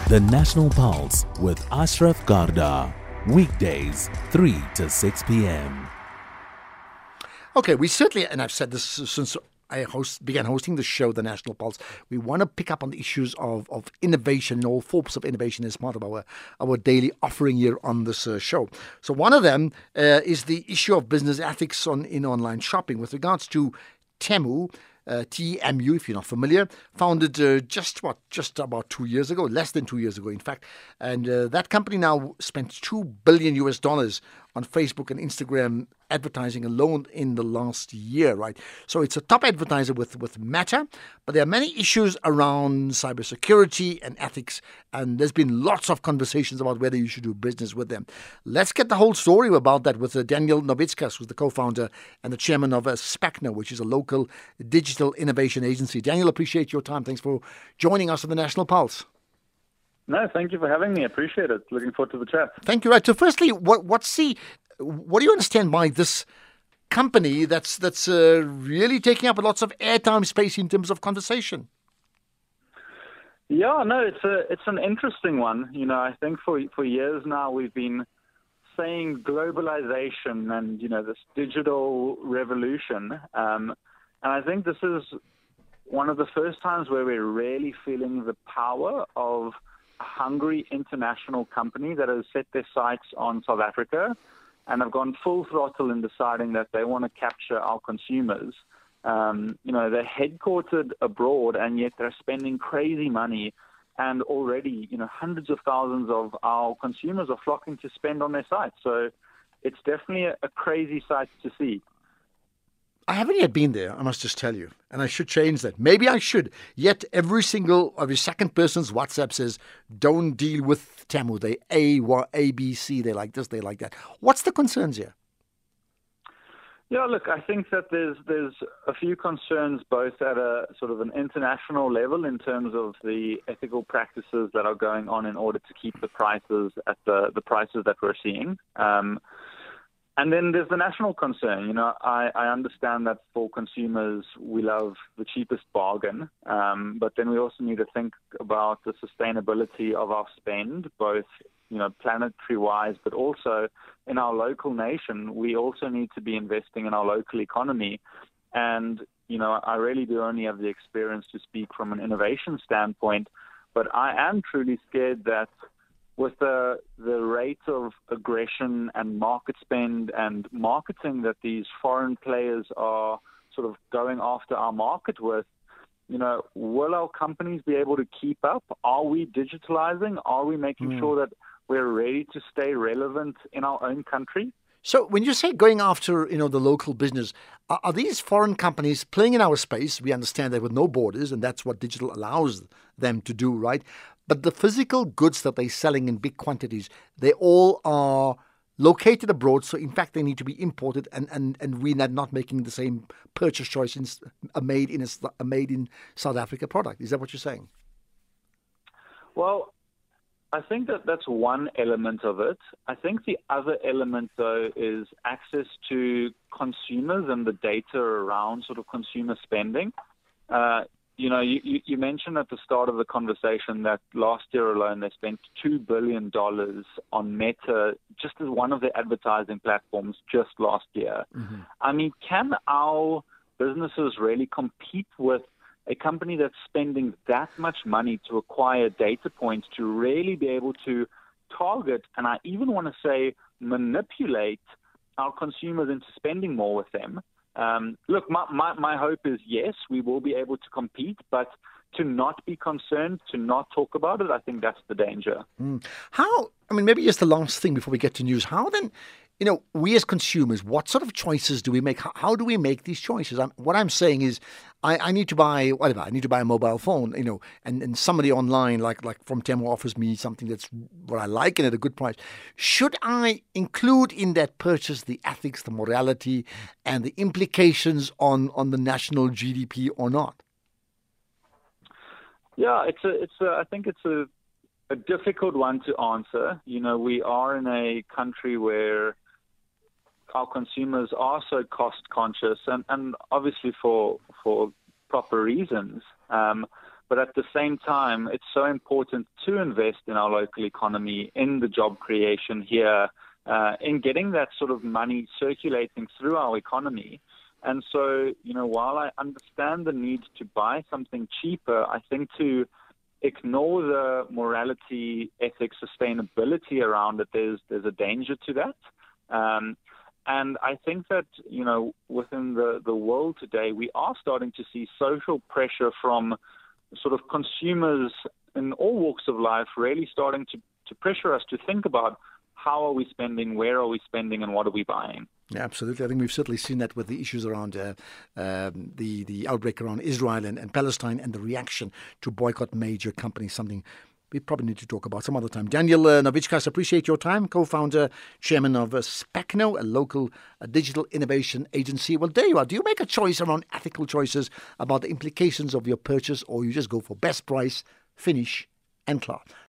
The National Pulse with Ashraf Garda. Weekdays, 3 to 6 p.m. Okay, we certainly, and I've said this since began hosting the show, The National Pulse, we want to pick up on the issues of innovation and all forms of innovation as part of our daily offering here on this show. So one of them is the issue of business ethics in online shopping with regards to Temu. TMU, if you're not familiar, founded just about 2 years ago, less than 2 years ago, in fact. And that company now spent $2 billion on Facebook and Instagram advertising alone in the last year, right? So it's a top advertiser with Meta, but there are many issues around cybersecurity and ethics, and there's been lots of conversations about whether you should do business with them. Let's get the whole story about that with Daniel Novitskas, who's the co-founder and the chairman of Specna, which is a local digital innovation agency. Daniel, appreciate your time. Thanks for joining us on the National Pulse. No, thank you for having me. I appreciate it. Looking forward to the chat. Thank you. Right. So firstly, what do you understand by this company that's really taking up lots of airtime space in terms of conversation? Yeah, no, it's an interesting one. You know, I think for years now we've been saying globalization and, you know, this digital revolution. And I think this is one of the first times where we're really feeling the power of a hungry international company that has set their sights on South Africa and have gone full throttle in deciding that they want to capture our consumers. You know, they're headquartered abroad, and yet they're spending crazy money. And already, you know, hundreds of thousands of our consumers are flocking to spend on their site. So it's definitely a crazy sight to see. I haven't yet been there, I must just tell you, and I should change that. Maybe I should. Yet every second person's WhatsApp says, don't deal with Temu. They A, B, C, they like this, they like that. What's the concerns here? Yeah, look, I think that there's a few concerns both at a sort of an international level in terms of the ethical practices that are going on in order to keep the prices at the prices that we're seeing. And then there's the national concern. You know, I understand that for consumers, we love the cheapest bargain, but then we also need to think about the sustainability of our spend, both, you know, planetary-wise, but also in our local nation. We also need to be investing in our local economy. And, you know, I really do only have the experience to speak from an innovation standpoint, but I am truly scared that with the rate of aggression and market spend and marketing that these foreign players are sort of going after our market with, you know, will our companies be able to keep up? Are we digitalizing? Are we making sure that we're ready to stay relevant in our own country? So when you say going after, you know, the local business, are these foreign companies playing in our space? We understand that with no borders, and that's what digital allows them to do, right? But the physical goods that they're selling in big quantities, they all are located abroad. So, in fact, they need to be imported, and we're not making the same purchase choice in a made in South Africa product. Is that what you're saying? Well, I think that's one element of it. I think the other element, though, is access to consumers and the data around sort of consumer spending. You know, you mentioned at the start of the conversation that last year alone they spent $2 billion on Meta just as one of their advertising platforms just last year. Mm-hmm. I mean, can our businesses really compete with a company that's spending that much money to acquire data points to really be able to target, and I even want to say manipulate our consumers into spending more with them? Look, my hope is, yes, we will be able to compete, but to not be concerned, to not talk about it, I think that's the danger. Maybe just the last thing before we get to news, how then, you know, we as consumers, what sort of choices do we make? How do we make these choices? What I'm saying is I need to buy whatever. I need to buy a mobile phone, you know, and somebody online like from Temu offers me something that's what I like and at a good price. Should I include in that purchase the ethics, the morality, and the implications on the national GDP or not? Yeah, I think it's a difficult one to answer. You know, we are in a country where our consumers are so cost conscious and obviously for proper reasons. But But at the same time, it's so important to invest in our local economy, in the job creation here, in getting that sort of money circulating through our economy. And so, while I understand the need to buy something cheaper, I think to ignore the morality, ethics, sustainability around it, there's a danger to that. And I think that, within the world today, we are starting to see social pressure from sort of consumers in all walks of life really starting to pressure us to think about how are we spending, where are we spending, and what are we buying. Yeah, absolutely. I think we've certainly seen that with the issues around the outbreak around Israel and Palestine and the reaction to boycott major companies, something we probably need to talk about some other time. Daniel Nowickas, appreciate your time, co-founder, chairman of Specno, a local digital innovation agency. Well, there you are. Do you make a choice around ethical choices about the implications of your purchase, or you just go for best price, finish, and cloth?